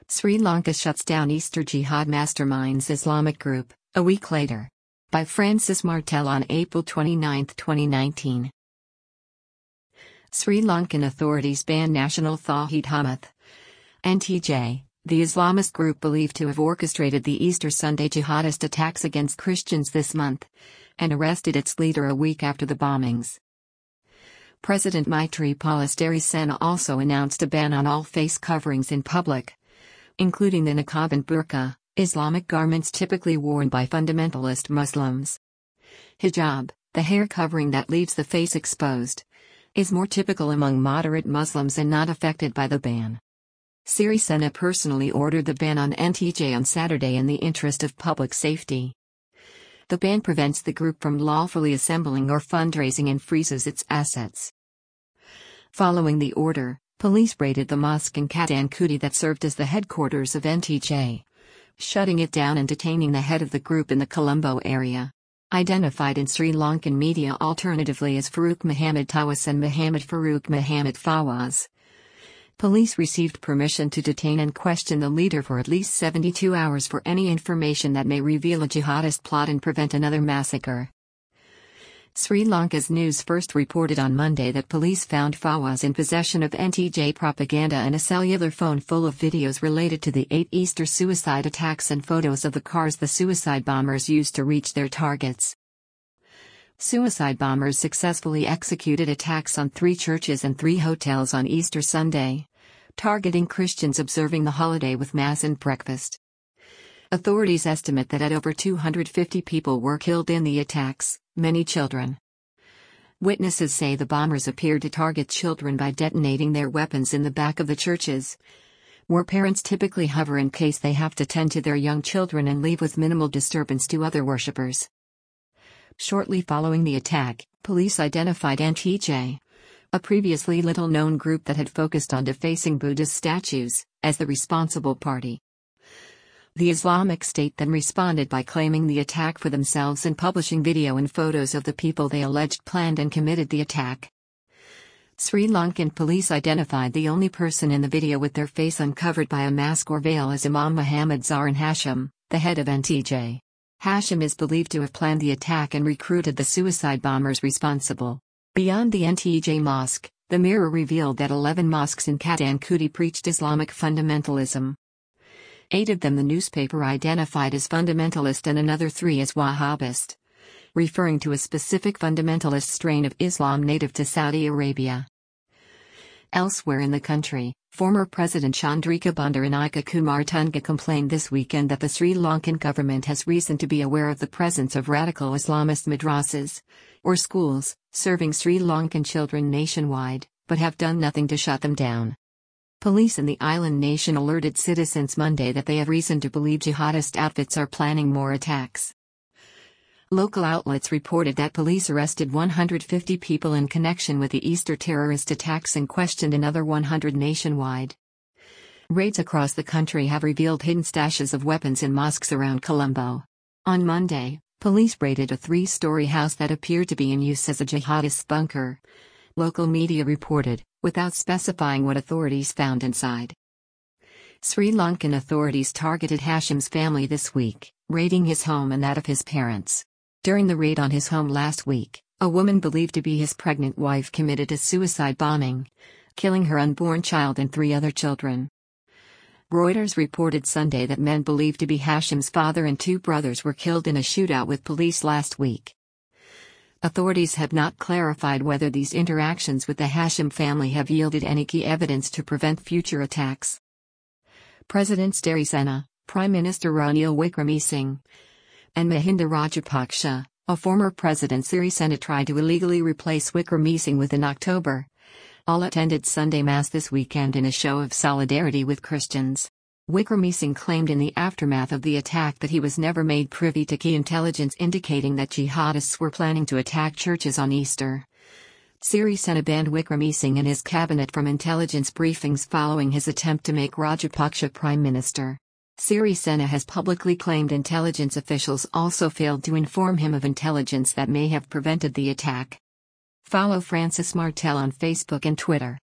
Sri Lanka shuts down Easter Jihad Masterminds Islamic Group, a week later. By Francis Martel on April 29, 2019. Sri Lankan authorities ban National Tawheed Jamaat (NTJ), the Islamist group believed to have orchestrated the Easter Sunday jihadist attacks against Christians this month, and arrested its leader a week after the bombings. President Maithripala Sirisena also announced a ban on all face coverings in public, including the niqab and burqa, Islamic garments typically worn by fundamentalist Muslims. Hijab, the hair covering that leaves the face exposed, is more typical among moderate Muslims and not affected by the ban. Sirisena personally ordered the ban on NTJ on Saturday in the interest of public safety. The ban prevents the group from lawfully assembling or fundraising and freezes its assets. Following the order, police raided the mosque in Katankudi that served as the headquarters of NTJ, shutting it down and detaining the head of the group in the Colombo area. Identified in Sri Lankan media alternatively as Farooq Muhammad Tawas and Muhammad Farooq Muhammad Fawaz. Police received permission to detain and question the leader for at least 72 hours for any information that may reveal a jihadist plot and prevent another massacre. Sri Lanka's News First reported on Monday that police found Fawaz in possession of NTJ propaganda and a cellular phone full of videos related to the 8 Easter suicide attacks and photos of the cars the suicide bombers used to reach their targets. Suicide bombers successfully executed attacks on 3 churches and 3 hotels on Easter Sunday, targeting Christians observing the holiday with Mass and breakfast. Authorities estimate that over 250 people were killed in the attacks, many children. Witnesses say the bombers appeared to target children by detonating their weapons in the back of the churches, where parents typically hover in case they have to tend to their young children and leave with minimal disturbance to other worshippers. Shortly following the attack, police identified NTJ, a previously little-known group that had focused on defacing Buddhist statues, as the responsible party. The Islamic State then responded by claiming the attack for themselves and publishing video and photos of the people they alleged planned and committed the attack. Sri Lankan police identified the only person in the video with their face uncovered by a mask or veil as Imam Muhammad Zarin Hashim, the head of NTJ. Hashim is believed to have planned the attack and recruited the suicide bombers responsible. Beyond the NTJ mosque, the Mirror revealed that 11 mosques in Katankudi preached Islamic fundamentalism. 8 of them the newspaper identified as fundamentalist and another 3 as Wahhabist, referring to a specific fundamentalist strain of Islam native to Saudi Arabia. Elsewhere in the country, former President Chandrika Bandaranaike Kumartunga complained this weekend that the Sri Lankan government has reason to be aware of the presence of radical Islamist madrasas, or schools, serving Sri Lankan children nationwide, but have done nothing to shut them down. Police in the island nation alerted citizens Monday that they have reason to believe jihadist outfits are planning more attacks. Local outlets reported that police arrested 150 people in connection with the Easter terrorist attacks and questioned another 100 nationwide. Raids across the country have revealed hidden stashes of weapons in mosques around Colombo. On Monday, police raided a 3-story house that appeared to be in use as a jihadist bunker, local media reported, without specifying what authorities found inside. Sri Lankan authorities targeted Hashim's family this week, raiding his home and that of his parents. During the raid on his home last week, a woman believed to be his pregnant wife committed a suicide bombing, killing her unborn child and 3 other children. Reuters reported Sunday that men believed to be Hashim's father and 2 brothers were killed in a shootout with police last week. Authorities have not clarified whether these interactions with the Hashim family have yielded any key evidence to prevent future attacks. President Sirisena, Prime Minister Ranil Wickremesinghe, and Mahinda Rajapaksa, a former president Sirisena tried to illegally replace Wickremesinghe within October, all attended Sunday Mass this weekend in a show of solidarity with Christians. Wickremesinghe claimed in the aftermath of the attack that he was never made privy to key intelligence indicating that jihadists were planning to attack churches on Easter. Sirisena banned Wickremesinghe and his cabinet from intelligence briefings following his attempt to make Rajapaksa prime minister. Sirisena has publicly claimed intelligence officials also failed to inform him of intelligence that may have prevented the attack. Follow Francis Martel on Facebook and Twitter.